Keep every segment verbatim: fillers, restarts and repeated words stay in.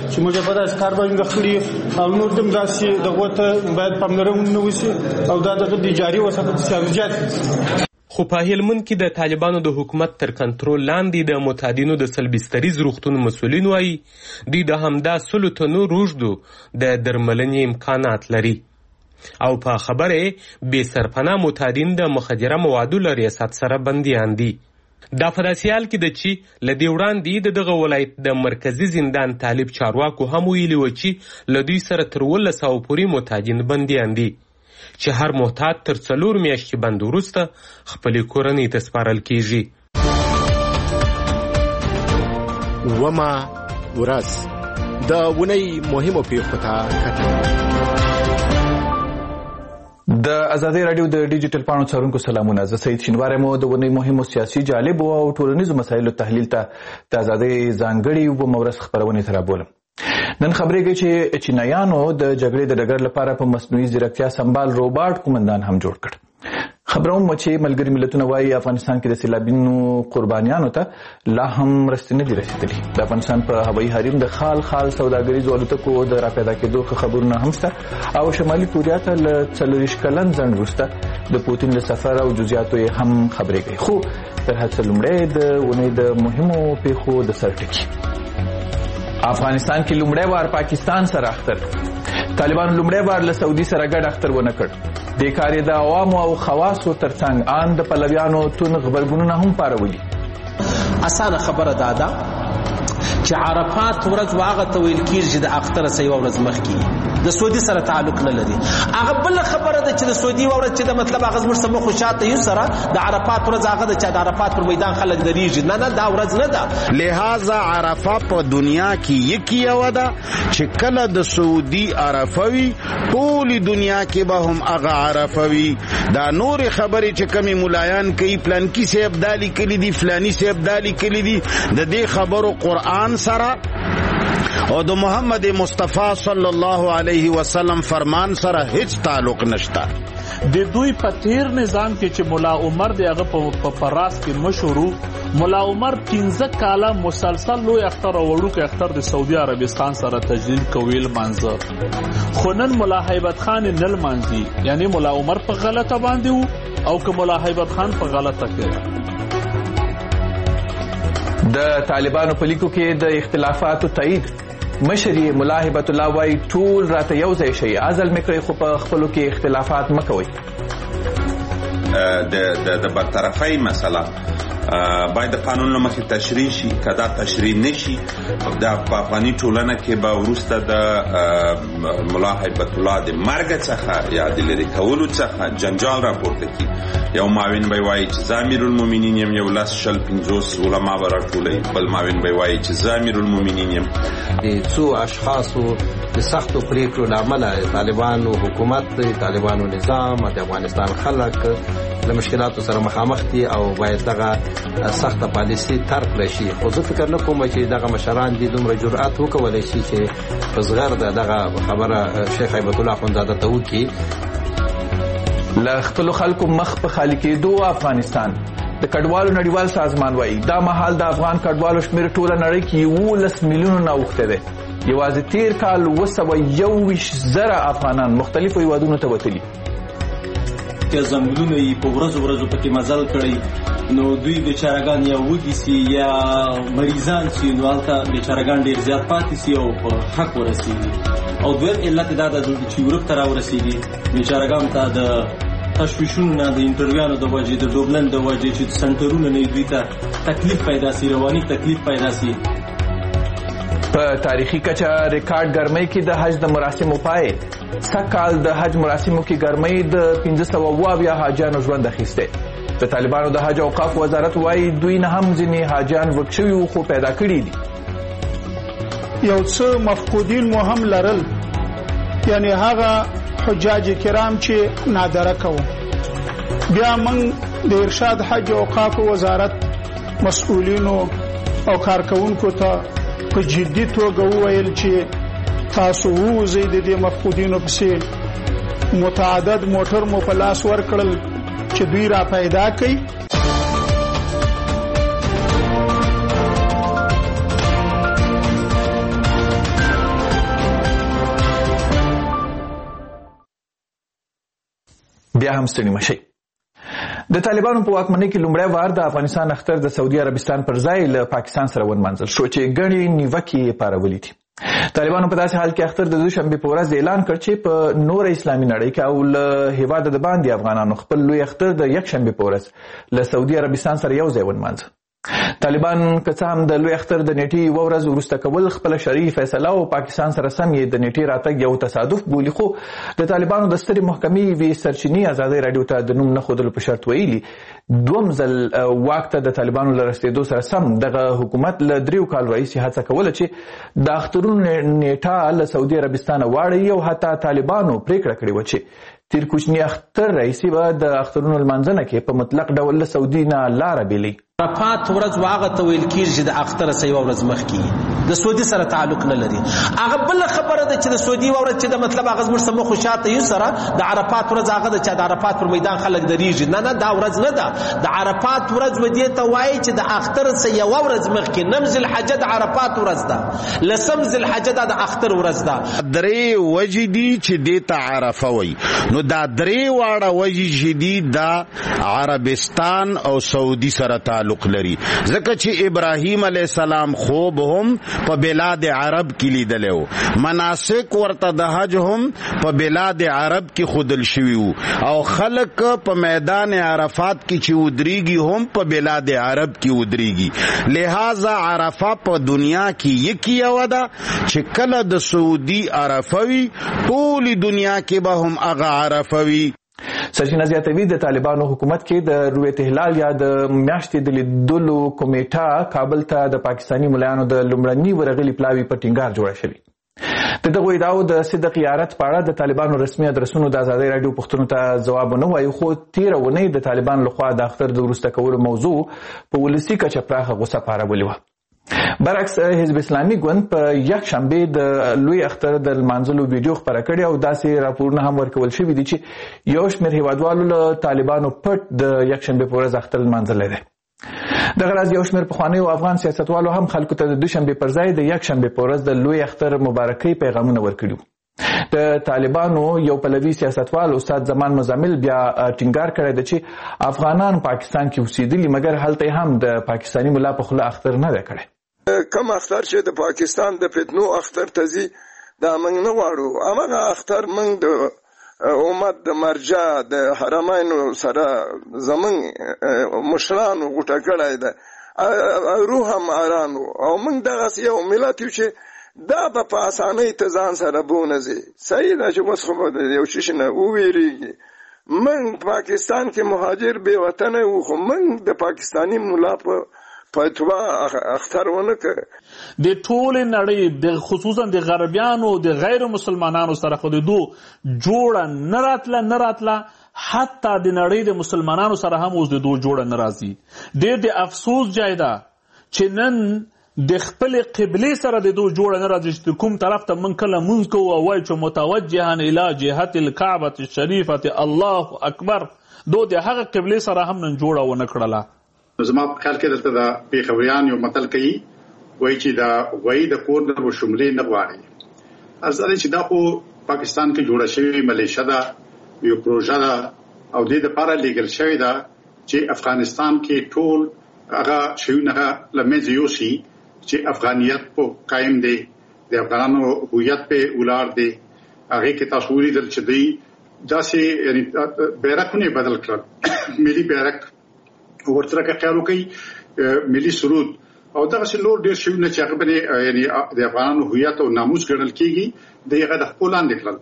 چې موږ په داسې کار باندې خړي او نور دم داسې دغه ته باید پاملرنه وشي او دا د جاري وساتل سیاست. خو په هلمند کې د طالبانو د حکومت تر کنټرول لاندې د معتادینو د سلبستریز روغتون مسؤلین وایي دوی د همدا سلو تنو روږدو د درملنې امکانات لري او په خبره بې سرپناه معتادین د مخدره موادو له ریاست سره بندیان دي. دا په داسې حال کې ده چې له دې وړاندې د دغه ولایت د مرکزي زندان طالب چارواکو هم ویلي وو چې له دوی سره تر اوولس سوه پورې معتادین بندیان دي چې هر محتاط تر څلور میاشتې بند وروسته خپلې کورنۍ ته سپارل کیږي. ومه ورځ د اونۍ مهمو پیښو ته کتل. د ازادي راډیو د ډیجیټل پاڼو څارونکو سلامونه. زه سید شینواری مو د ونې مهمو سیاسي جالبو او ټولنیزو مسایلو تحلیل ته د ازادۍ ځانګړي اووه مورز خپرونې ته رابولم. نن خبرېږي چې چینایانو د جګړې د ډګر لپاره په مصنوعي ځیرکتیا سمبال روباټ قومندان هم جوړ کړ. خبروم چې ملګري ملتونه وایي افغانستان کې د سیلابینو قربانیانو ته لا هم مرستې نه دي رسېدلي. د افغانستان په هوایي حریم د خال خال سوداګریزو الوتکو د راپیدا کېدو ښه خبرونه هم شته او شمالي کوریا ته له څلوېښت کلن ځنډ وروسته د پوتین له سفر او جزئیاتو یې هم خبرې کوي. خو تر هر څه لومړی د اونۍ د مهمو پیښو د سر ټکي. افغانستان کې لومړی وار پاکستان سره اختر. طالبان لومړی وار له سعودي سره ګډ اختر ونه کړ. دې کار یې د عوامو او خواصو ترڅنګ ان د پلویانو تون غبرګونونه هم پارولي. اسانه خبره دا ده چې عرفات ورځ واغه ته ویل کېږي چې د اختر سه یو ورځ مخکې د سعودي سره تعلق نه لري. هغه بل خبره ده چې د سعودي ورځ چې د مطلب هغه زموږ سمو خوشاته یو سره د عرفات ورځ هغه د چا د عرفات پر میدان خلک دریږي. نه نه دا ورځ نه ده. لہذا عرفه په دنیا کې یکی یو ده چې کله د سعودي عرفوي ټولې دنیا کې به هم هغه عرفوي. دا نور خبرې چې کمی ملایان کوي پلانکی صاحب دالی کلی دي فلانی صاحب دالی کلی دي د دې خبرو قرآن سره او د محمد مصطفی صلی الله علیه وسلم فرمان سره هیڅ تعلق نشته. د دوی په تیر نظام کې چې مولا عمر دی هغه په فراس کې مشهور مولا عمر پنځه کاله مسلسل لوی اختر او وړوکی اختر د سعودي عربستان سره تجدید کویل منځ خو نن مولا هیبت خان نل منځي یعنی مولا عمر په غلطه باندې وو او که مولا هیبت خان په غلطه کې. د طالبانو په لیکو کې د اختلافاتو تایید. مشري ملا هبت الله وایي ټول راته یو ځای شي عزل مې کړی خو په خپلو کې اختلافات مه کوئ. د د برطرفۍ مسله باید د قانون له مخې تشریح شي. که دا تشریح نشي د په افغاني ټولنه کې به وروسته د ملا هیبت الله د مرګ څخه یا د لرې کولو څخه جنجال راپورته کړي. یو معاون به وایي چې زه امیر المؤمنین یم، یو لس شل پنځوس علما به راټولوي، بل معاون به وایي چې زه امیر المؤمنین یم. د څو اشخاصو د سختو پریکړو له امله طالبانو حکومت طالبانو نظام د افغانستان خلک له مشکلاتو سره مخامخ دي او باید دغه سخته پالیسي ترک کړی شي. خو زه فکر نه کوم چې دغه مشران دي دومره جرأت وکولی شي چې په زغر د دغه خبره شیخ هیبت الله اخندزاده ته وکړي. له خپلو خلکو مخ په خالي کېدو افغانستان. د کډوالو نړیوال سازمان وایي دا مهال د افغان کډوالو شمېر ټوله نړۍ کې یولس میلیونو نه اوښتی دی. یوازې تیر کال اووه سوه یو ویشت زره افغانان مختلفو هیوادونو ته وتلي. که ځنګلونه یې په ورځو ورځو پکې مزل کړی نو دوی بیچارهګان یا وږي سي یا مریضان سي نو هلته بیچارهګان ډېر زیات پاتې سي او په حق ورسېږي. او دویم علت دا ده چې یورپ ته راورسېږي بیچارهګانو ته د تشویشونو نه د انټرویانو د وجې د ډوبلن د وجې چې سنټرونه نه دوی ته تکلیف پیدا سي رواني تکلیف پیدا سي. په تاریخي کچه ریکارډ ګرمۍ کې د حج د مراسمو پای. سږکال د حج مراسمو کې ګرمۍ د پنځه سوه اووه اویا حاجیانو ژوند اخیستی. د طالبانو د حج اوقاف وزارت وایي دوی نه هم ځینې حاجیان ورک شوي وو خو پیدا کړي دي. یو څه مفقودین مو هم لرل یعنی هغه حجاج کرام چې نادره کوو. بیا موږ د ارشاد حج اوقاف وزارت مسؤلینو او کارکونکو ته په جدي توګه وویل چې تاسو ووځئ د دې مفقودینو پسې. متعدد موټر مو په لاس ورکړل چې دوی را پیدا کړي. بیا هم ستړي مشئ. د طالبانو په واکمنۍ کې لومړی وار د افغانستان اختر د سعودي عربستان پر ځای له پاکستان سره ونمانځل شو چې ګڼې نیوکې یې پارولې دي. طالبانو په داسې حال کې اختر د دوشنبې په ورځ اعلان کړ چې په نوره اسلامي نړۍ کې او له هېواده د باندې افغانانو خپل لوی اختر د یکشنبې په ورځ له سعودي عربستان سره یو ځای ونمانځه. طالبان که څه هم د لوی اختر د نیټې یوه ورځ وروسته کول خپله شرعي فیصله او پاکستان سره سم یې د نیټې راتګ یو تصادف بولي، خو د طالبانو د سترې محکمې یوې سرچینې ازادۍ راډیو ته د نوم نه ښودلو په شرط ویلي دوم ځل واک ته د طالبانو له رسېدو سره سم دغه حکومت له دریو کالو راهیسې هڅه کوله چې د اخترونو نیټه له سعودي عربستانه واړوي او حتی طالبانو پرېکړه کړې وه چې تیر کوچني اختر راهیسې به د اخترونو لمانځنه کې په مطلق ډول له سعودي نه لاره بېلوي. عرفات ورځ هغه ته ویل کېږي چې د اختر څخه یوه ورځ مخکې د سعودي سره تعلق نه لري. هغه بله خبره ده چې د سعودي یوه ورځ چې د مطلب هغه زموږ څه مخ و شاته یو سره د عرفات ورځ هغه ده چې د عرفات پر میدان خلک درېږي. نه نه دا ورځ نه ده. د عرفات ورځ به دې ته وایي چې د اختر څخه یوه ورځ مخکې نم ذوالحجه د عرفات ورځ ده، لسم ذوالحجه دا د اختر ورځ ده. درې وجې دي چې دې ته عرفه وایي. نو دا درې واړه وجې چې دي دا عربستان او سعودي سره تعلق لري، ځکه چې ابراهیم علیه السلام خوب هم په بلاد عرب کې لیدلی و، مناسک ورته د حج هم په بلاد عرب کې ښودل شوي وو، او خلک په میدان عرفات کې چې ودرېږي هم په بلاد عرب کې ودرېږي. لہذا عرفه په دنیا کې یکي یوه ده چې کله د سعودي عرفه وي ټولې دنیا کې به هم هغه عرفه وي. سرچینه زیاتوي د طالبانو حکومت کې د رویت هلال یا د میاشتې د لیدلو کمیټه کابل ته د پاکستاني ملایانو د لومړني ورغلي پلاوي په ټینګار جوړه شوې. د دغو ادعاو د صدق یارت په اړه د طالبانو رسمي ادرسونو د ازادۍ راډیو پوښتنو ته ځواب ونه وایي، خو تېره اونۍ د طالبانو لخوا د اختر د وروسته کولو موضوع په ولسي کچه پراخه غوسه پارولې وه. برعکس حزب اسلامي ګوند په یک شنبې د لوی اختر د لمانځلو ویډیو خپره کړې او داسې راپورونه هم ورکول شوي دي چې یو شمېر هیوادوالو له طالبانو پټ د یک شنبې په ورځ اختر لمانځلی دی. دغه راز یو شمېر پخوانیو افغان سیاستوالو هم خلکو ته د دوشنبې پر ځای د یک شنبې په ورځ د لوی اختر مبارکۍ پیغامونه ورکړي. د طالبانو یو پلوي سیاستوال استاد زمان مزمل بیا ټینګار کړی دی چې افغانان پاکستان کې اوسېدلي مګر هلته هم د پاکستاني ملا په خوله اختر نه دی کړی. کم اختر چې د پاکستان د فتنو اختر ته ځي دا موږ نه غواړو. هماغه اختر موږ د امت د مرجع د حرمینو سره زموږ مشرانو غوټه کړی ده، روح هم ارانو او موږ دغسې یو ملت یو چې دا به په اسانۍ ته ځان سره بونځي. صحیح ده چې اوس خو به یو شي نه وویرېږي. موږ پاکستان کې مهاجر بې وطنه وو، خو موږ د پاکستاني ملا په فتوا اختر ونه کړ. د ټولې نړۍ د خصوصا د غربیانو د غیر مسلمانانو سره خو د دو جوړه نه راتله نه راتله حتی د نړۍ د مسلمانانو سره هم اوس د دو جوړه نه راځي. ډېر د افسوس ځای ده چې نن د خپلې قبلې سره د دو جوړه نه راځي چې کوم طرف ته موږ کله مونځ کوو او وایو چې متوجها الی جهت الکعبة الشریفة الله اکبر، دو د هغه قبلې سره هم نن جوړه ونه کړله. زما په خیال کې دلته د پېښوریان یو متل کوي، وایي چې دا وایي د کور نه به شملې نه غواړي. ارزه دی چې دا خو پاکستان کې جوړه شوې ملیشه ده، یو پروژه ده او دې دپاره لیږل شوې ده چې افغانستان کې ټول هغه شیونه له منځه یوسي چې افغانیت په قایم دی، د افغانانو هویت په ولاړ دی. هغې کې تاسو ولیدل چې دوی داسې یعنې بیرغونه بدل کړل، ملي بیرغ ورسره که خیال وکړي ملي سرود او دغسې نور ډېر شیونه چې هغه باندې یعنې د افغانانو هویت او ناموس ګڼل کېږي د هغه د خپل لاندې کړل.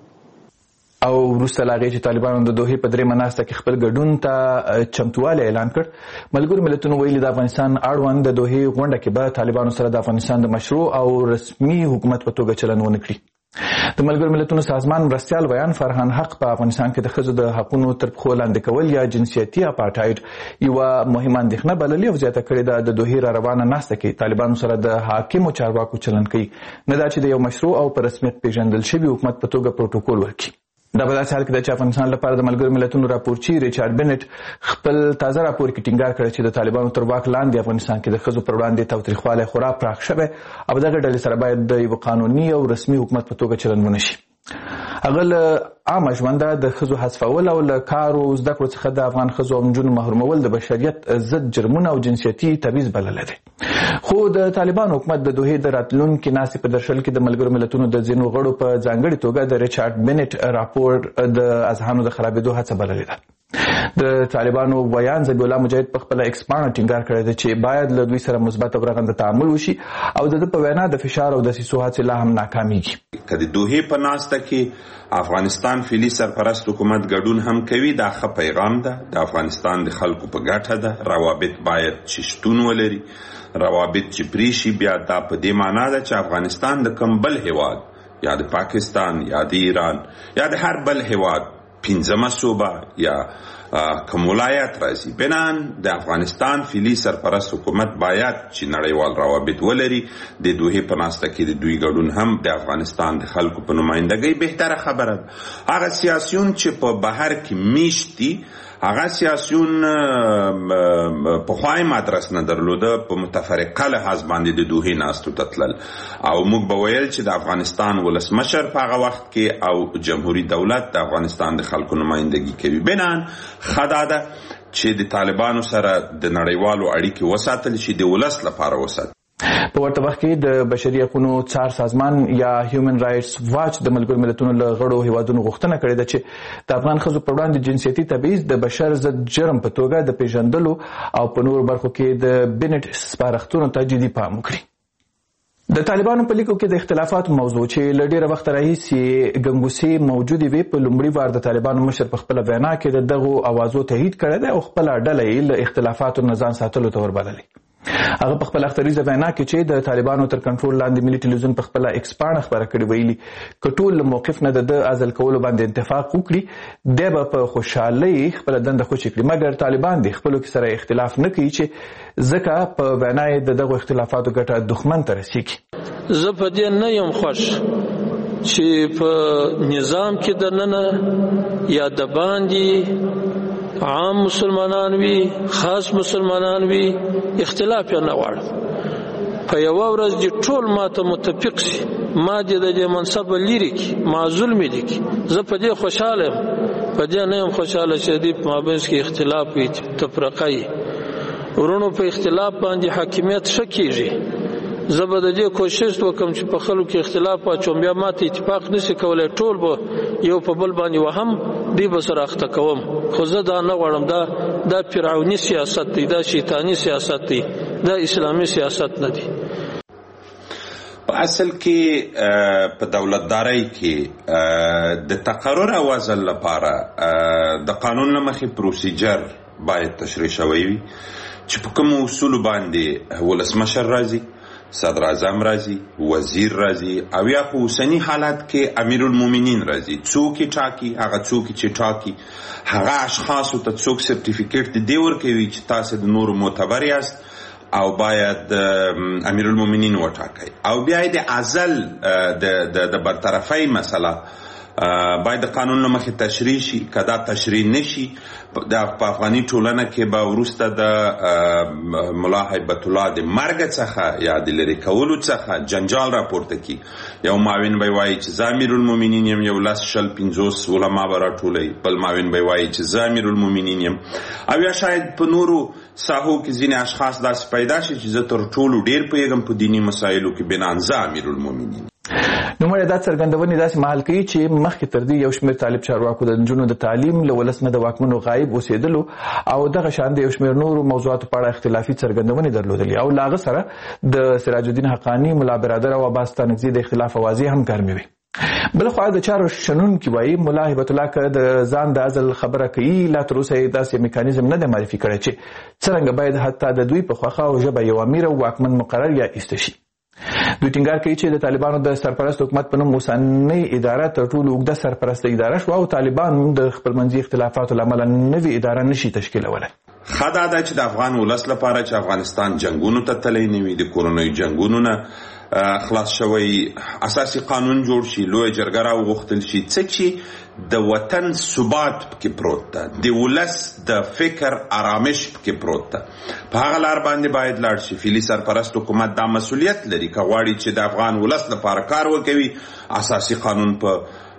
او وروسته له هغې چې طالبانو د دوحې په درېیمه ناسته کې خپل ګډون ته چمتووالی اعلان کړ، ملګرو ملتونو ویلي د افغانستان اړوند د دوحې غونډه کې به طالبانو سره د افغانستان د مشروع او رسمي حکومت په توګه چلند ونه کړي. د ملګرو ملتونو سازمان مرستیال ویان فرهان حق په افغانستان کې د ښځو د حقونو تر پښو لاندې کول یا جنسیتي اپارټایډ یوه مهمه اندېښنه بللې او زیاته کړې ده د دوحې را روانه ناسته کې طالبانو سره د حاکمو چارواکو چلند کوي، نه دا چې د یو مشروع او په رسمیت پیژندل شوي حکومت په توګه پروتوکول ورکړي. دا په داسې حال کې ده چې افغانستان لپاره د ملګرو ملتونو راپورچي ریچارډ بنټ خپل تازه راپور کې ټینګار کړی چې د طالبانو تر واک لاندې افغانستان کې د ښځو پر وړاندې تاوتریخوالی خورا پراخ شوی او دغه ډلې سره باید د یو قانوني او رسمي حکومت په توګه چلند ونه شي. هغه له عامه ژونده د ښځو حذفول او له کار او زده کړو څخه د افغان ښځو او نجونو محرومول د بشریت ضد جرمونه او جنسیتي تبعیض بللی دی. خو د طالبان حکومت د دوحې د راتلونکي ناستې په درشل کې د ملګرو ملتونو د ځینو غړو په ځانګړې توګه د ریچارډ بینټ راپور د اذهانو د خرابېدو هڅه بللې ده. د طالبانو ویان ذبیح الله مجاهد په خپله ایکس پاڼه ټینګار کړی دی چې باید له دوی سره مثبت او رغنده تعامل وشي او د ده په وینا د فشار او دسیسو هڅې لا هم ناکامیږي. که د دوحې په ناسته کې افغانستان فعلي سرپرست حکومت ګډون هم کوي، دا ښه پیغام ده. د افغانستان د خلکو په ګټه ده. روابط باید چې شتون ولري، روابط چې پرې شي بیا دا په دې معنا ده چې افغانستان د کوم بل هیواد یا د پاکستان یا د ایران یا د هر بل هیواد پنځمه صوبه یا کوم ولایت راځي، بنان د افغانستان فعلي سرپرست حکومت باید چې نړیوال روابط ولري. د دوحې په ناسته کې د دوی ګډون هم د افغانستان د خلکو په نمایندګۍ بهتره خبره ده. هغه سیاسیون چې په بهر کې میشت دي، هغه سیاسیون پخوای مدرس نه درلوده، په متفرقه لحاظ باندې د دوحې ناستو ته تلل او موږ به ویل چې د افغانستان ولسمشر په هغه وخت کې او جمهوریت دولت د افغانستان د خلکو نمایندګي کوي. بنان ښه دا ده چې د طالبانو سره د نړیوالو اړیکې وساتل شي، د ولس لپاره وساتل. په ورته وخت کې د بشري حقوقو څار سازمان یا هیومن رائټس واچ د ملګرو ملتونو له غړو هیوادونو غوښتنه کړې ده چې د افغان ښځو پر وړاندې جنسیتي تبعیض د بشر ضد جرم په توګه د پیژندلو او په نورو برخو کې د بینټ سپارښتنو ته جدي پام وکړي. د طالبانو په لیکو کې د اختلافاتو موضوع چې له ډېره وخته راهیسې ګنګوسې موجودې وې، په لومړي وار د طالبانو مشر په خپله وینا کې د دغو اوازو تایید کړی دی او خپله ډله یې له اختلافاتو نه ځان ساتلو ته وربللې. هغه په خپل اختریزه وینا کې چې د طالبانو تر کنټرول لاندې ملي ټلویزیون په خپله ایکس پاڼه خپره کړې ویلي که ټول له موقف نه د ده عزل کولو باندې اتفاق وکړي دی به په خوشحالۍ خپله دنده خوشې کړي، مګر طالبان د خپلو کې سره اختلاف نه کوي چې ځکه په وینا یې د دغو اختلافاتو ګټه دښمن ته رسیږي. زه په دې نه یم خوښ چې په نظام کې دننه یا د باندې عام مسلمانان وي، خاص مسلمانان وي، اختلاف یې نه غواړم. په یوه ورځ دې ټول ما ته متفق سي، ما دې د دې منصبه لرې کړي، معزول مې دې کړي. زه په دې خوشحاله یم، په دې نه یم خوشحاله چې دې په مابینځ کې اختلاف وي، تفرقه وي. ورونو په اختلاف باندې حاکمیت ښه کېږي. زه به د دې کوشش وکړم چې په خلکو کې اختلاف واچوم، بیا ما ته اتفاق نشي کولی، ټول به یو په بل باندې وهم، دوی به سره اخته کوم. خو زه دا نه غواړم. دا دا فرعوني سیاست دی، دا شیطاني سیاست دی، دا اسلامي سیاست نه دی. په اصل کې په دولتدارۍ کې د تقرر او وزن لپاره د قانون له مخې پروسیجر باید تشریح شوی وي چې په کومو اصولو باندې ولسمشر راځي، صدر اعظم راځي، وزیر راځي او یا په اوسني حالت کې امیر المؤمنین راځي. څوک یې ټاکي؟ هغه څوک چې ټاکي هغه اشخاصو ته څوک سرټیفیکیټ دی ورکوي چې تاسو د نورو معتبر یاست او باید امیر المؤمنین وټاکئ. او بیا د عزل د د برطرفۍ مسله باید د قانون له مخې تشریح شي. که دا تشریح نشي د په افغاني ټولنه کې به وروسته د ملا هیبت الله د مرګ څخه یا د لرې کولو څخه جنجال راپورته کړي. یو معاون به وایي چې زه امیر المؤمنین یم، یو لس شل پنځوس علما به راټولوي، بل معاون به وایي چې زه امیر المؤمنین یم، او یا شاید په نورو ساحو کې ځینې اشخاص داسې پیدا شي چې زه تر ټولو ډېر پوهېږم په دیني مسایلو کې، بنان زه امیر المؤمنین. نوموړی دا څرګندونې داسې مهال کوي چې مخکې تر دې یو شمېر طالب چارواکو د نجونو د تعلیم له ولس نه د واکمنو غایب اوسېدلو او دغه شان د یو شمېر نورو موضوعاتو په اړه اختلافي څرګندونې درلودلې او له هغه سره د سراج الدین حقاني، ملا برادر او عباس ستانکزي د اختلاف اوازې هم ګرمې وې. بلخوا د چارو شنونکي وایي ملا هیبت الله که د ځان د عزل خبره کوي، لا تر اوسه یې داسې میکانیزم نه دی معرفي کړی چې څرنګه باید حتی د دوی په خوښه او ژبه یو امیر او واکمن مقرر یا ایسته شي. دوی ټینګار کوي چې د طالبانو د سرپرست حکومت په نوم اوسنۍ اداره تر ټولو اوږده سرپرسته اداره شوه او طالبان د خپلمنځي اختلافاتو له امله نوې اداره نشي تشکیلولی. ښه دا ده چې د افغان ولس لپاره چې افغانستان جنګونو ته تللی نه وي، د کورنیو جنګونو نه خلاص شوی، اساسي قانون جوړ شي، لویه جرګه راوغوښتل شي، څه چې د وطن ثبات پکې پروت ده، د ولس د فکر آرامش پکې پروت ده. په هغه لار باندې باید لاړ شي. فعلي سرپرست حکومت دا مسؤلیت لري که غواړي چې د افغان ولس لپاره کار وکوي، اساسي قانون په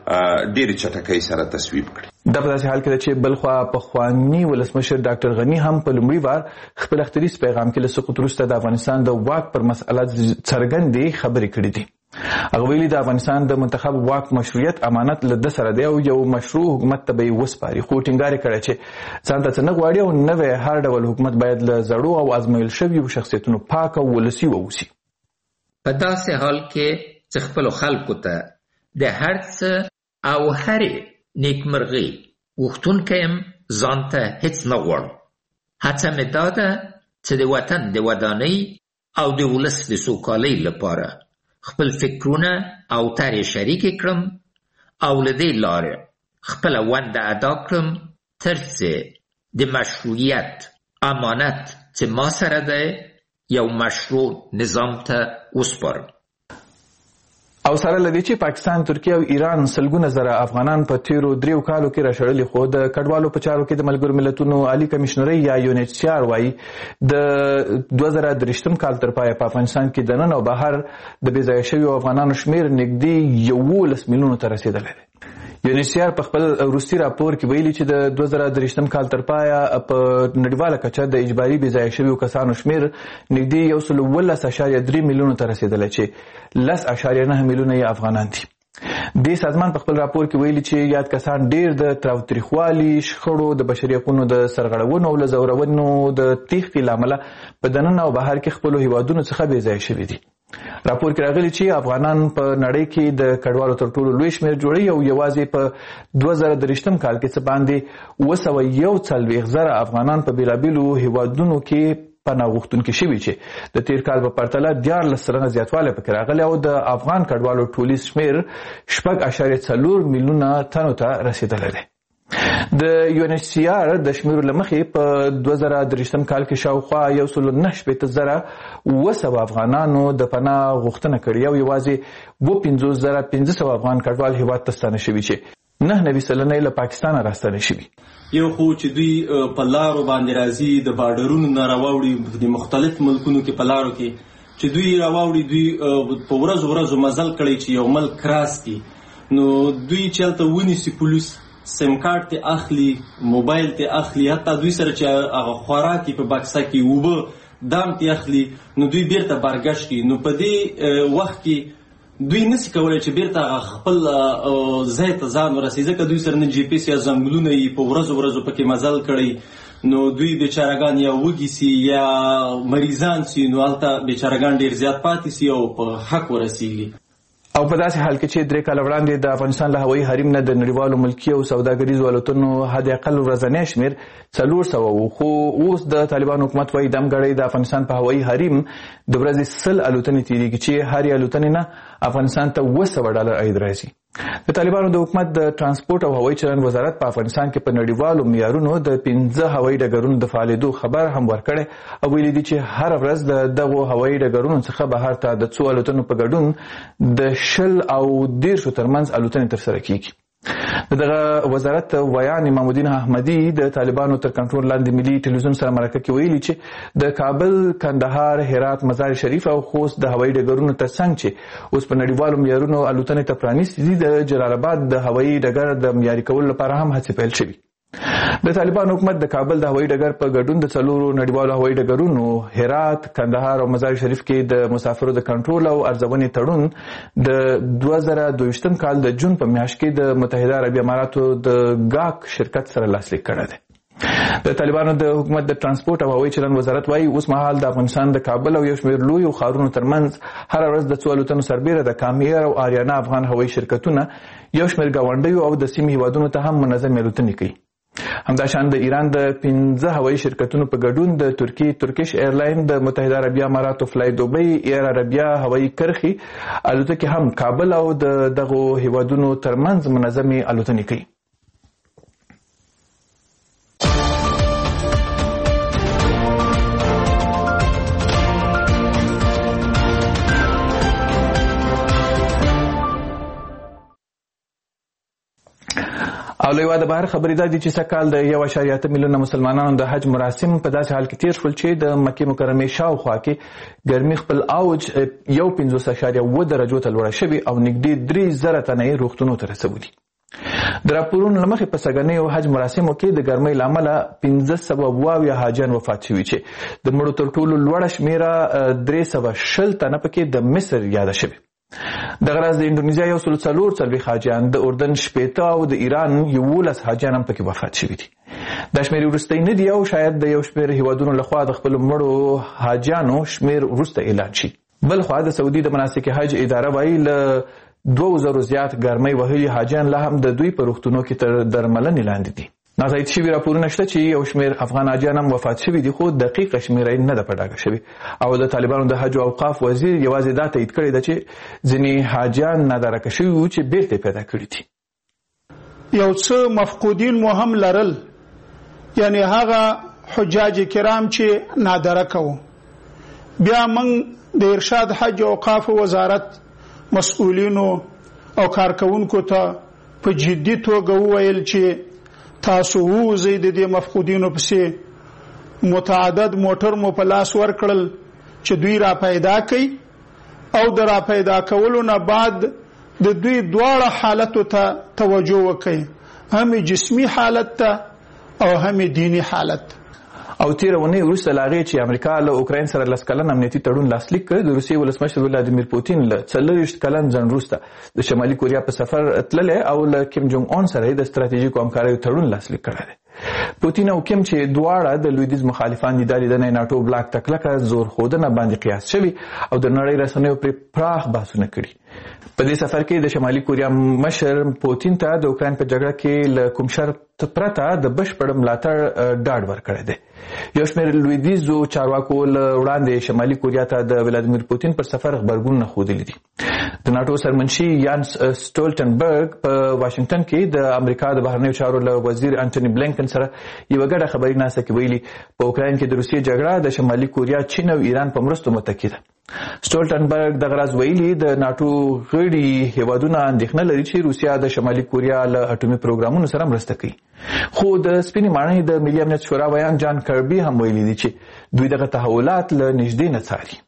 ډېرې چټکۍ سره تصویب کړي. دا په داسې حال کې ده چې بلخوا پخواني ولسمشر ډاکټر غني هم په لومړي وار خپل اختریز پیغام کې له سقوط وروسته د افغانستان د واک پر مسأله څرګندې خبرې کړې دي. هغه ویلي د افغانستان د منتخب واک مشروعیت امانت له ده سره دی او یو مشروع حکومت ته به یې وسپاري، خو ټینګار یې کړی چې ځان ته څه نه غواړي او نوی هر ډول حکومت باید له زړو او ازمویل شویو شخصیتونو پاک او ولسي واوسي. په داسې حال کې چې خپلو خلکو ته د هر څه او هرې نیکمرغۍ غوښتونکی یم، ځان ته هېڅ نه غواړم. هڅه مې دا ده چې د وطن د ودانۍ او د ولس د سوکالۍ لپاره خپل فکرونه او طرحې شریکې کړم او له دې لارې خپله ونډه ادا کړم تر څو د مشروعیت امانت چې ما سره دی یو مشروع نظام ته وسپارم. او سره لدې چې پاکستان، ترکیه او ایران سلګونه زره افغانان په تیرو دریو کالو کې راشړلي، خو د کډوالو په چارو کې د ملګرو ملتونو عالی کمشنرۍ یا یو ان ایچ سی آر وایي د دوه زره درېشتم کال تر پایه په افغانستان کې د نن او بهر د بې ځایه شویو افغانانو شمېر نږدې یولس میلیونو ته رسېدلی دی. یو ان ایچ سی آر په خپل وروستي راپور کې ویلي چې د دوه زره درېشتم کال تر پایه په نړیواله کچه د اجباري بې ځایه شویو کسانو شمېر نږدې یو سل اوولس اعشاریه درې میلیونو ته رسېدلی چې لس اعشاریه نهه میلیونه یې افغانان دي. دې سازمان په خپل راپور کې ویلي چې یاد کسان ډېر د تاوتریخوالي، شخړو، د بشري حقونو د سرغړونو او له ځورونو د تېښتې له امله په دننه او بهر کې خپلو هیوادونو څخه بې ځایه شوي دي. راپور کې راغلي چې افغانان په نړۍ کې د کډوالو تر ټولو لوی شمېر جوړوي او یوازې په دوه زره درېشتم کال کې څه باندې اوه سوه یو څلوېښت زره افغانان په بېلابېلو هیوادونو کې پناه غوښتونکي شوي چې د تېر کال په پرتله دیارلس سلنه زیاتوالی پکې راغلی او د افغان کډوالو ټولیز شمېر شپږ اعشاریه څلور میلیونه تنو ته رسېدلی دی. د یو ان ایچ سی آر د شمیرو له مخې په دوه زره درېشتم کال کې شاوخوا یو سل نهه شپېته زره اوه سوه افغانانو د پناه غوښتنه کړې او یوازې اوه پنځوس زره پنځه سوه افغان کډوال هېواد ته ستانه شوي چې نهه نوي سلنه یې له پاکستانه راستانه شوي. یو خو چې دوی په لارو باندې راځي، د بارډرونو نه راواوړي، د مختلف ملکونو کې په لارو کې چې دوی راواوړي، دوی په ورځو ورځو مزل کړی چې یو ملک کراس کړي، نو دوی چې هلته ونیسي پولیس، سیم کارت ته اخلي، موبایل ته اخلي، حتی دوی سره چې هغه خوراکي په بکسه کې اوبه دام ته اخلي، نو دوی بیرته بارګشت کړي. نو په دې وخت کې دوی نسی کولی چې بیرته خپل ځای ته ځان ورسوي، ځکه دوی سره نه جی پي ایس یا زنګلونه یې په ورځو ورځو پکې مزل کړی، نو دوی بیچارهګان یا وږي سي یا مریضان سي، نو هلته بیچارهګان ډېر زیات پاتې سي او په حق ورسېږي. او په داسې حال کې چې درې کاله وړاندې د افغانستان له هوایي حریم نه د نړیوالو ملکي او سوداګریزو الوتنو حد اقل ورځنی شمېر څلور سوه و، خو اوس د طالبانو حکومت وایي دم ګړی د افغانستان په هوایي حریم د ورځې سل الوتنې تېرېږي چې هرې الوتنې نه افغانستان ته اوه سوه ډالر عاید راځي. د طالبانو د حکومت د ترانسپورټ او هوایي چلند وزارت په افغانستان کې په نړیوالو معیارونو د پنځه هوایي ډګرونو د فعالېدو خبر هم ورکړی او ویلي دي چې هره ورځ د دغو هوایي ډګرونو څخه بهر ته د څو الوتنو په ګډون د شل او دېرشو ترمنځ الوتنې ترسره کیږي. د دغه وزارت ویان امام الدین احمدي د طالبانو تر کنټرول لاندې ملي ټلویزیون سره مرکه کې ویلي چې د کابل، کندهار، هرات، مزار شریف او خوست د هوایي ډګرونو ترڅنګ چې اوس په نړیوالو معیارونو الوتنې ته پرانیستي دي، د جلال آباد د هوایي ډګر د معیاري کولو لپاره هم هڅې پیل شوي. د طالبانو حکومت د کابل د هوایي ډګر په ګډون د څلورو نړیوالو هوایي ډګرونو هرات، کندهار او مزار شریف کې د مسافرو د کنټرول او ارزونې تړون د دوه زره دویشتم کال د جون په میاشت کې د متحده عربي اماراتو د ګاک شرکت سره لاسلیک کړی دی. د طالبانو د حکومت د ترانسپورټ او هوایي چلند وزارت وایي اوس مهال د افغانستان د کابل او یو شمېر لویو ښارونو ترمنځ هره ورځ د څو الوتنو سربیره د کامیر او آریانا افغان هوایي شرکتونه یو شمېر ګاونډیو او د سیمې هیوادونو ته هم منظم الوتنې کوي. همداشان د ایران د پنځه هوایي شرکتونو په ګډون د ترکیې ترکیش ایرلاین، د متحده عربي اماراتو فلای دوبۍ، ایر عربیا هوایي کرښې الوتکې هم کابل او د دغو هیوادونو ترمنځ منظمې الوتنې کوي. او له یوه د بهر خبرې دا دي چې سږکال د یو اعشاریه اته میلیونه مسلمانانو د حج مراسم په داسې حال کې تیر شول چې د مکې مکرمې شاوخوا کې ګرمي خپل اوج یو پنځوس اعشاریه اووه درجو ته لوړه شوې او نږدې درې زره تنه یې روغتونونو ته رسولي. د راپورونو له مخې په سږنیو حج مراسمو کې د ګرمۍ له امله پنځه سوه اووه اویا حاجیان وفات شوي چې د مړو تر ټولو لوړه شمېره درې سوه شل تنه پکې د مصر یاده شوې. دغه راز د انډونیزیا یو سل څلور څلوېښت حاجیان، د اردن شپېته او د ایران یولس حاجیان هم پکې وفات شوي دي. دا شمېرې وروستۍ نه دي او شاید د یو شمېر هیوادونو لخوا د خپلو مړو حاجیانو شمېر وروسته اعلان شي. بلخوا د سعودي د مناسک حج اداره وایي له دوه زرو زیات ګرمۍ وهلي حاجیان لا هم د دوی په روغتونو کې تر درملنې لاندې دي. ناتایید شوي راپورونه شته چې یو شمېر افغان حاجیان هم وفات شوي دي، خو دقیقه شمېره نه ده په ډاګه شوې. او د طالبانو د حج او اوقاف وزیر یوازې دا تایید کړې ده چې ځینې حاجیان نادرکه شوي وو چې بیرته پیدا کړي دي. یو څه مفقودین مو هم لرل، یعنی هغه حجاج کرام چې نادرکه وو. بیا موږ د ارشاد حج او اوقاف وزارت مسؤلینو او کارکونکو ته په جدي توګه وویل چې تاسو ووځئ د دې مفقودینو پسې. متعدد موټر مو په لاس ورکړل چې دوی را پیدا کړي او د را پیدا کولو نه بعد د دوی دواړه حالتو ته توجه وکړي، هم جسمی حالت ته او هم دینی حالت. او تیره اونۍ وروسته له هغې چې امریکا له اوکراین سره لس کلن امنیتي تړون لاسلیک کړ، د روسیې ولسمشر ولادیمیر پوتین له څلرویشت کلن ځنډ وروسته د شمالي کوریا په سفر تللی او له کیم جونګ اون سره د ستراتیژیکو همکاریو تړون لاسلیک کړی دی. پوتین او کیم چې دواړه د لویدیځ مخالفان دي، دا لیدنه ناټو بلاک ته کلکه زور ښودنه باندې قیاس شوي او د نړۍ رسنیو پرې پراخ بحثونه کړي. په دې سفر کې د شمالي کوریا مشر پوتین ته د اوکراین په جګړه کې له کوم شرط پرته د بشپړ ملاتړ ډاډ ورکړی دی. یو شمېر لویدیځو چارواکو له وړاندې شمالي کوریا ته د ولادیمیر پوتین پر سفر غبرګونونه ښودلي دي. د ناټو سرمنشي یانس سټولټنبرګ په واشنگټن کې د امریکا د بهرنیو چارو له وزیر انټوني بلینکن سره یوه ګډه خبري ناسته کې ویلي په اوکراین کې د روسیې جګړه د شمالي کوریا، چین او ایران په مرستو متکي ده. سټولټنبرګ دغه راز ویلي د ناټو غړي هیوادونه اندېښنه لري چې روسیا د شمالي کوریا له اټومي پروګرامونو سره مرسته کوي. خو د سپینې ماڼۍ د ملي امنیت شورا ویان جان کربي هم ویلي دي چې دوی دغه تحولات له نږدې نه څاري.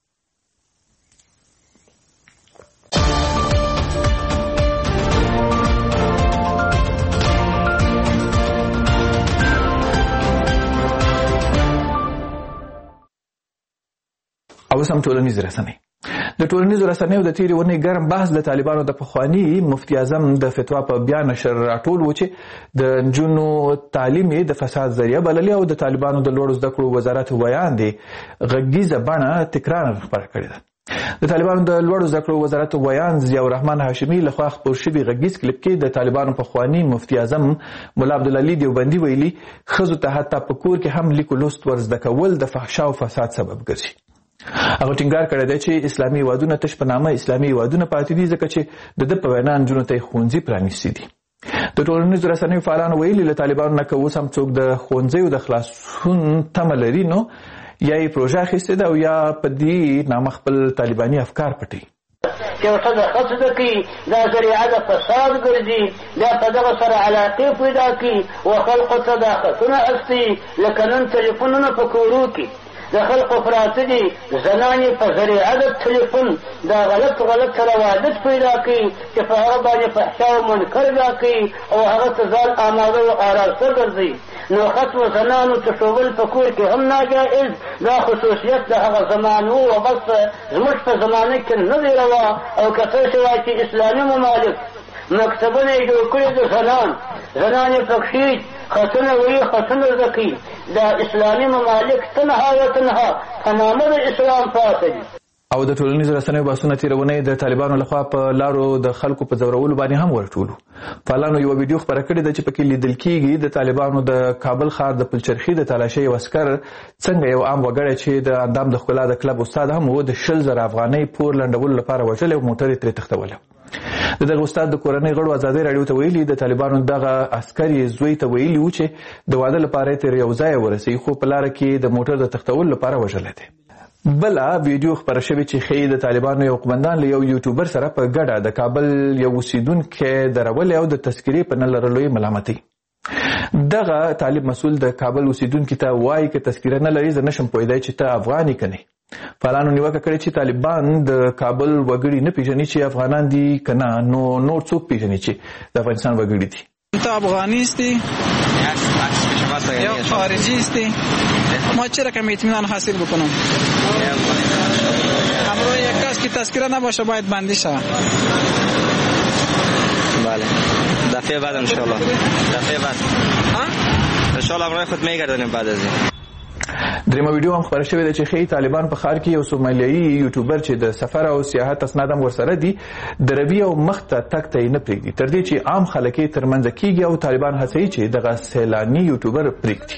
او سم ټولنیز رسنۍ. د ټولنیزو رسنیو د تیرې اونۍ ګرم بحث د طالبانو د پخواني مفتي اعظم د فتوا په بیا نشر راټول و چې د نجونو تعلیم یې د فساد ذریعه بللي او د طالبانو د لوړو زده کړو وزارت ویان دی غږیزه بڼه تکرار خپره کړې ده. د طالبانو د لوړو زده کړو وزارت ویان ضیاء الرحمن هاشمي لخوا خپور شوي غږیز کلیپ کې د طالبانو پخواني مفتي اعظم ملا عبدالعلي دیوبندي ویلي ښځو ته حتی په کور کې هم لیک لوست ور زده کول د فحشا او فساد سبب ګرځي. هغه ټینګار کړی دی چې اسلامي هیوادونه تش په نامه اسلامي هیوادونه پاتې دي ځکه چې د ده په وینا نجونو ته یې ښوونځي پرانیستي دي. د ټولنیزو رسنیو فعالانو ویلي له طالبانو نه که اوس هم څوک د ښوونځیو د خلاصون تمه لري نو یا یې پروژه اخیستې ده او یا په دې نامه خپل طالباني افکار پټوي. چې ورته د ښځو د کوي دا ذریعه د فساد ګرځي، بیا په دغه سره علاقې پیدا کړي و خلقو ته دا خطونه اخلي لکه نن تلیفونونه په کورو کې د خلقو پراته دي، زنانې په ذریعه د تلیفون دا غلط غلط روادت پیدا کړي چې په هغه باندې فحشا او منکر دا کوي او هغه ته ځان آماده او آراسته ګرځي. نو ختم زنانو تشوبل په کور کې هم ناجائز، دا خصوصیت د هغه زمانو و بس زموږ په زمانه کې نه دی روا. او که څه شوی چې اسلامي ممالک مکتبونه یې جوړ کړي د زنان زنان یې پکښې خطونه وایي خطونه زده کوي. دا اسلامي ممالک تنها و تنها په نامه د اسلام پاتې دي. او د ټولنیزو رسنیو بحثونه تېره اونۍ د طالبانو لخوا په لارو د خلکو په ځورولو باندې هم ورټولو. فعالانو یوه ویډیو خپره کړې ده چې پکې لیدل کېږي د طالبانو د کابل ښار د پلچرخي د تالاشۍ یو عسکر څنګه یو عام وګړی چې د اندام د ښکلا د کلب استاد هم و د شل زره افغانۍ پور لنډولو لپاره وژلی او موټر یې ترې تښتولی. د دغه استاد د کورنۍ غړو ازادۍ راډیو ته ویلي د طالبانو دغه عسکر یې زوی ته ویلي و چې د واده لپاره یې تر یو ځایه ورسوي، خو په لاره کې د موټر د تښتولو لپاره وژلی دی. بله ویډیو خپره شوې چې ښیي د طالبانو یو قومندان له یو یوټیوبر سره په ګډه د کابل یو اوسیدونکی درولې او د تذکرې په نه لرلو یې ملامتوي. دغه طالب مسؤل د کابل اوسیدونکي ته وایي که تذکره نه لري زه نشم پوهېدی چې ته افغان یې که نه. فعالانو نیوکه کړې چې طالبان د کابل وګړي نه پیژني چې افغانان دي که نه، نو نور څوک پیژني چې د افغانستان وګړي دي. تو افغانی هستی یا خارجی هستی؟ ما چرا کم اطمینان حاصل بکنم؟ همراه یک کس که تذکره نباشه باید بندی شود. بله دفعه بعد انشالله دفعه بعد انشالله همراه خود میگردانیم بعد از این. دریمه ویډیو هم خپره شوې ده چې ښیي طالبان په ښار کې یو سومالیایي یوټیوبر چې د سفر او سیاحت اسناد هم ورسره دي د روي او مخ ته تګ ته یې نه پرېږدي تر دې چې عام خلک یې ترمنځه کېږي او طالبان هڅوي چې دغه سیلاني یوټیوبر پرېږدي.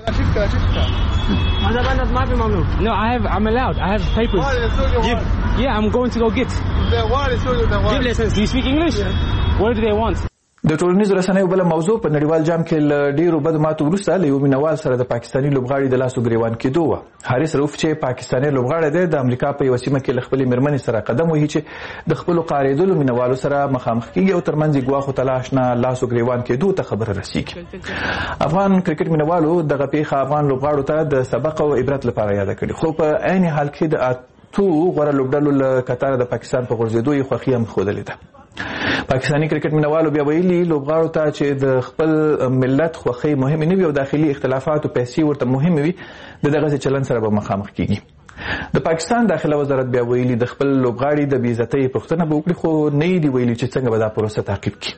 No, I have, I'm allowed. I have papers. Give, yeah, I'm going to go get. Give lessons. Do you speak English? What do they want? د ټولنیزو رسنیو بله موضوع په نړیوال جام کې له ډیرو بدو ماتو وروسته له یو مینوال سره د پاکستاني لوبغاړي د لاسو ګریوان کېدو وه. حارث رؤف چې پاکستاني لوبغاړی دی د امریکا په یوه سیمه کې له خپلې مېرمنې سره قدم وهي چې د خپلو قارېدلو مینوالو سره مخامخ کېږي او ترمنځ یې ګواښو ته لا اشنا لاسو ګریوان کېدو ته خبره رسېږي. افغان کرکټ مینوالو دغه پیښه افغان لوبغاړو ته د سبق او عبرت لپاره یاده کړې، خو په عین حال کې د اتو غوره لوبډلو له کتاره د پاکستان په غورځېدو یې خوښي هم ښودلې ده. پاکستاني کرکټ مینوالو بیا ویلي لوبغاړو ته چې د خپل ملت خوښۍ مهمې نه وي او داخلي اختلافات او پیسې ورته مهمې وي د دغسې چلند سره به مخامخ کیږي. د پاکستان داخله وزارت بیا ویلي د خپل لوبغاړي د بې عزتۍ پوښتنه به وکړي، خو نه یې دي ویلي چې څنګه به دا پروسه تعقیب کړي.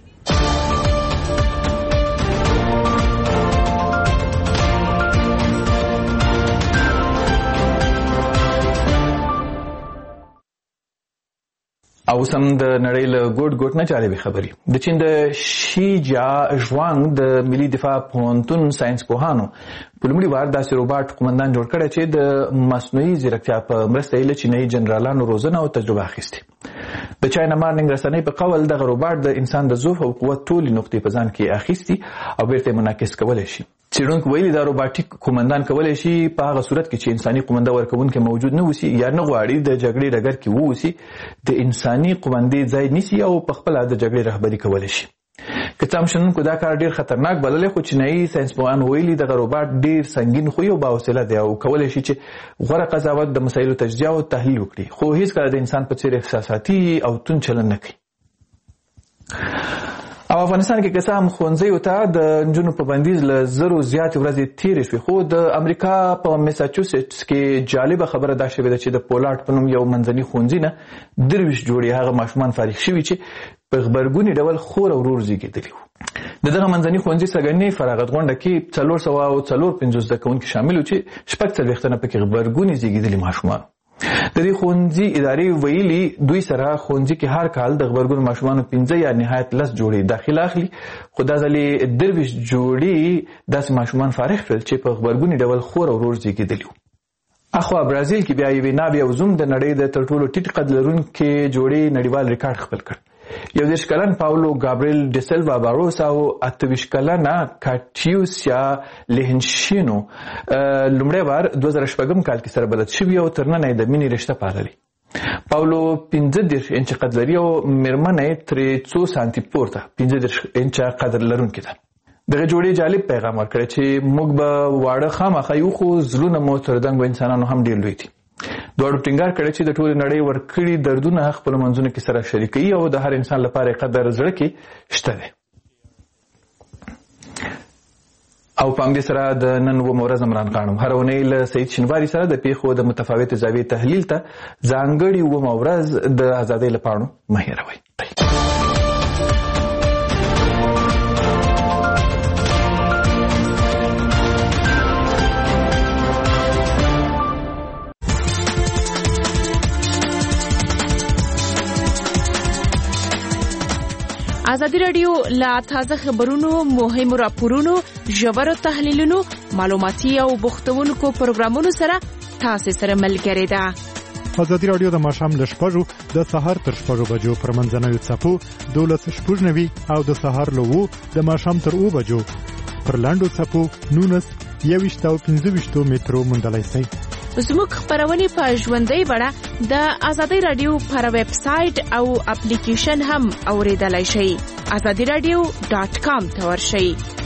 او سم د نړۍ له ګوټ ګوټ نه جالبې خبرې. د چین د شي جا ژوانګ د ملي دفاع پوهنتون ساينس پوهانو په لومړي وار داسې روباټ قومندان جوړ کړی چې د مصنوعي ځیرکتیا په مرسته یې له چینایي جنرالانو روزنه او تجربه اخیستې. د چاینا مارنینګ رسنۍ په قول دغه روباټ د انسان د ضعف او قوت ټولې نقطې په ځان کې اخیستي او بیرته یې منعکس کولی شي. څېړونکو ویلي دا روباټیک قومندان کولی شي په هغه صورت کې چې انساني قومنده ورکوونکی موجود نه اوسي یا نه غواړي د جګړې ډګر کې واوسي د انساني قومندې ځای نیسي او پخپله د جګړې رهبري کولی شي. که څه هم شنونکو دا کار ډېر خطرناک بللی، خو چینایي ساینسپوهان ویلي دغه روباټ ډېر سنګین خوی او باحوصله دی او کولی شي چې غوره قضاوت د مسایلو تجزیه او تحلیل وکړي، خو هیڅکله د انسان په څېر احساساتي او توند چلند نه کوي. او افغانستان کې که څه هم ښوونځیو ته د نجونو په بندیز له زرو زیاتې ورځې تېرې شوې، خو د امریکا په میساچوسټس کې جالبه خبره دا شوې ده چې د پولارډ په نوم یو منځني ښوونځي نه درویشت جوړې هغه ماشومان فارغ شوي چې په غبرګوني ډول خور او ورور زیږېدلي وو. د دغه منځني ښوونځي سږنۍ فراغت غونډه کې څلور سوه او څلور پنځوس زده کوونکي شامل وو چې شپږ څلوېښت تنه پکې غبرګوني زیږېدلي ماشومان. د دې ښوونځي ادارې ویلي دوی سره ښوونځي کې هر کال د غبرګون ماشومانو پنځه یا نهایت لس جوړې داخله اخلي، خو دا ځلې درویشت جوړې داسې ماشومان فارغ شول چې په غبرګوني ډول خور او ورور زیږېدلي وو. اخوا برازیل کې بیا یوې نابې او زوم د نړۍ د تر ټولو ټیټ قد لرونکې جوړې نړیوال ریکارډ خپل کړ. یو دېرش کلن پاولو ګابریل ډسلوا باروس او اته ویشت کلنه کاټیوسیا لیهنشینو لومړی وار دوه زره شپږم کال کې سره بلد شوي او تر ننه یې د مینې رشته پاللې. پاولو پنځه دېرش انچه قد لري او مېرمنه یې ترې څو سانتي پورته پنځه دېرش انچه قدر لرونکې ده. دغه جوړې جالب پیغام ورکړی چې موږ به واړه خامخا یو، خو زړونه مو تر دنګو انسانانو هم ډېر لوی دي. دواړو ټینګار کړی چې د ټولې نړۍ ورکړي دردونه خپلو منځونو کې سره شریکوي او د هر انسان لپاره قدر زړه کې شته دی. او په همدې سره د نن اوومه ورځ عمران خان هره اونۍ له سعید شینواري سره د پیښو د متفاوتې زاویې تحلیل ته ځانګړې اوومه ورځ د ازادۍ له پاڼو مه هېروئ. ازادي راډیو لا تازه خبرونو، مهمو راپورونو، ژورو تحلیلونو، معلوماتي او بوختونکو پروګرامونو سره تاسو سره ملګری ده. ازادي راډیو د ماښام له شپږو د سهار تر شپږو بجو پر منځنوي څپو دولس شپږ نوي او د سهار له اوو د ماښام تر اوو بجو پر لاندو څپو نولس یوویشت او پنځه ویشتو مترو موندلی شئ. زموږ خبرونه په ژوندۍ بڼه د آزادۍ رادیو پر ویب سټ او اپلیکیشن هم اوریدلای شئ. آزادي رادیو ډاٹ کام ته ورشئ.